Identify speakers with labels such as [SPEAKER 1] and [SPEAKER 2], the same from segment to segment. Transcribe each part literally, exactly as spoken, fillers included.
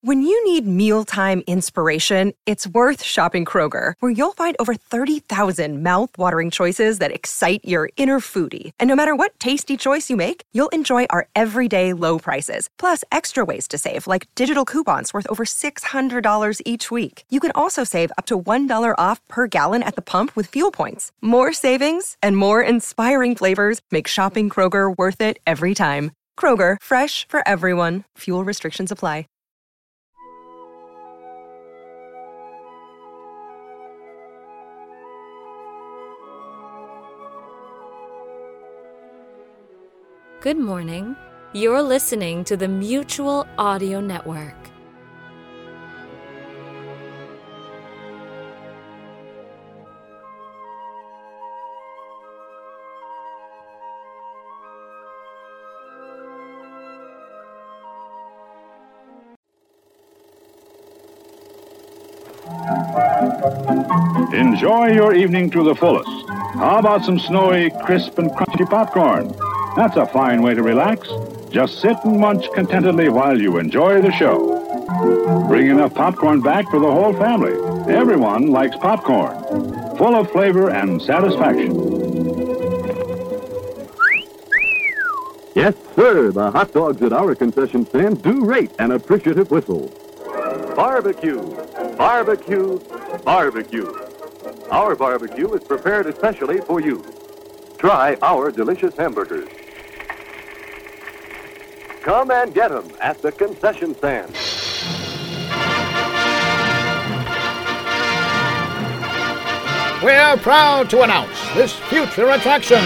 [SPEAKER 1] When you need mealtime inspiration, it's worth shopping Kroger, where you'll find over thirty thousand mouth-watering choices that excite your inner foodie. And no matter what tasty choice you make, you'll enjoy our everyday low prices, plus extra ways to save, like digital coupons worth over six hundred dollars each week. You can also save up to one dollar off per gallon at the pump with fuel points. More savings and more inspiring flavors make shopping Kroger worth it every time. Kroger, fresh for everyone. Fuel restrictions apply.
[SPEAKER 2] Good morning. You're listening to the Mutual Audio Network.
[SPEAKER 3] Enjoy your evening to the fullest. How about some snowy, crisp, and crunchy popcorn? That's a fine way to relax. Just sit and munch contentedly while you enjoy the show. Bring enough popcorn back for the whole family. Everyone likes popcorn, full of flavor and satisfaction.
[SPEAKER 4] Yes, sir, the hot dogs at our concession stand do rate an appreciative whistle. Barbecue, barbecue, barbecue. Our barbecue is prepared especially for you. Try our delicious hamburgers. Come and get them at the concession stand.
[SPEAKER 5] We're proud to announce this future attraction.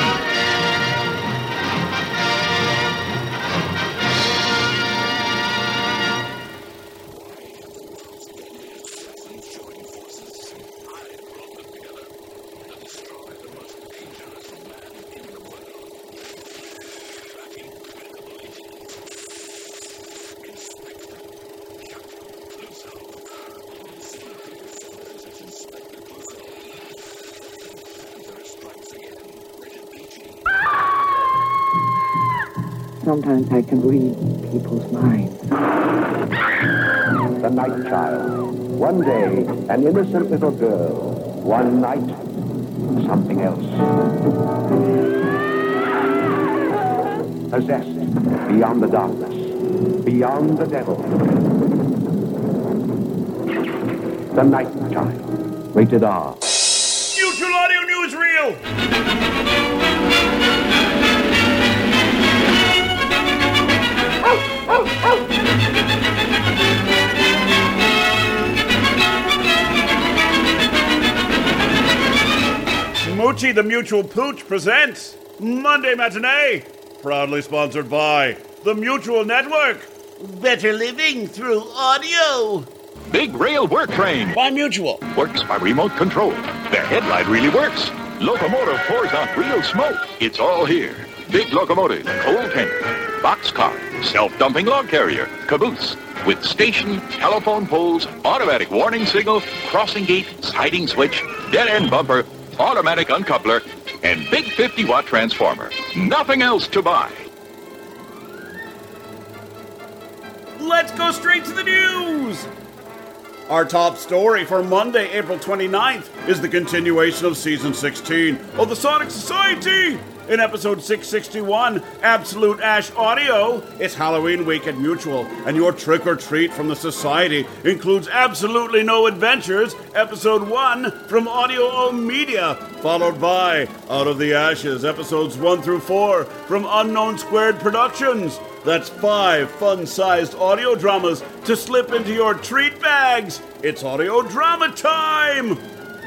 [SPEAKER 6] Sometimes I can read people's minds.
[SPEAKER 7] The Night Child. One day, an innocent little girl. One night, something else. Possessed beyond the darkness, beyond the devil. The Night Child. Rated R.
[SPEAKER 8] Mutual Audio Newsreel! Smoochie the Mutual Pooch presents Monday Matinee, proudly sponsored by the Mutual Network. Better living through audio.
[SPEAKER 9] Big rail work train.
[SPEAKER 8] By Mutual.
[SPEAKER 9] Works by remote control. The headlight really works. Locomotive pours out real smoke. It's all here. Big locomotive, coal tanker, boxcar, self-dumping log carrier, caboose, with station, telephone poles, automatic warning signal, crossing gate, siding switch, dead-end bumper, automatic uncoupler, and big fifty watt transformer. Nothing else to buy.
[SPEAKER 8] Let's go straight to the news. Our top story for Monday, April twenty-ninth is the continuation of Season sixteen of the Sonic Society. In episode six sixty-one, Absolute Ash Audio, it's Halloween week at Mutual, and your trick-or-treat from the Society includes Absolutely No Adventures, episode one from Audio O Media, followed by Out of the Ashes, episodes one through four from Unknown Squared Productions. That's five fun-sized audio dramas to slip into your treat bags. It's audio drama time!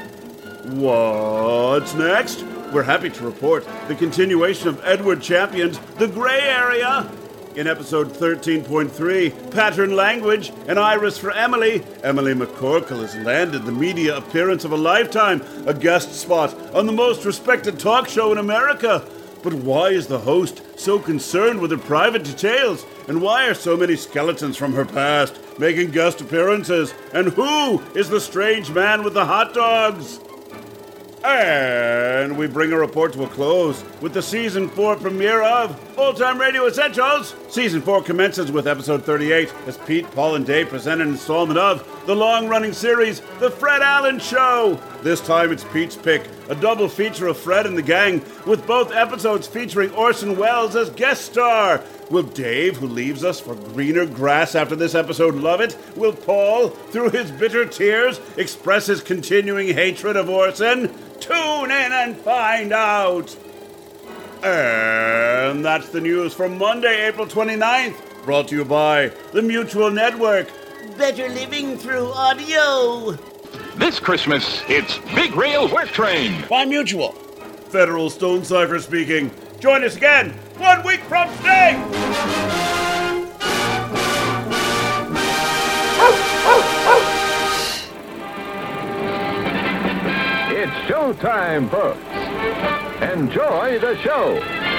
[SPEAKER 8] What's next? We're happy to report the continuation of Edward Champion's The Gray Area. In episode thirteen point three, Pattern Language, An Iris for Emily, Emily McCorkle has landed the media appearance of a lifetime, a guest spot on the most respected talk show in America. But why is the host so concerned with her private details? And why are so many skeletons from her past making guest appearances? And who is the strange man with the hot dogs? And we bring our report to a close with the season four premiere of Old Time Radio Essentials, Season four commences with episode thirty-eight as Pete, Paul, and Dave present an installment of the long-running series, The Fred Allen Show. This time it's Pete's pick, a double feature of Fred and the gang, with both episodes featuring Orson Welles as guest star. Will Dave, who leaves us for greener grass after this episode, love it? Will Paul, through his bitter tears, express his continuing hatred of Orson? Tune in and find out! And that's the news for Monday, April twenty-ninth, brought to you by the Mutual Network. Better living through audio.
[SPEAKER 9] This Christmas, it's Big Rail Work Train
[SPEAKER 5] by Mutual.
[SPEAKER 8] Federal Stone Cipher speaking. Join us again one week from today.
[SPEAKER 4] It's showtime, folks. Enjoy the show.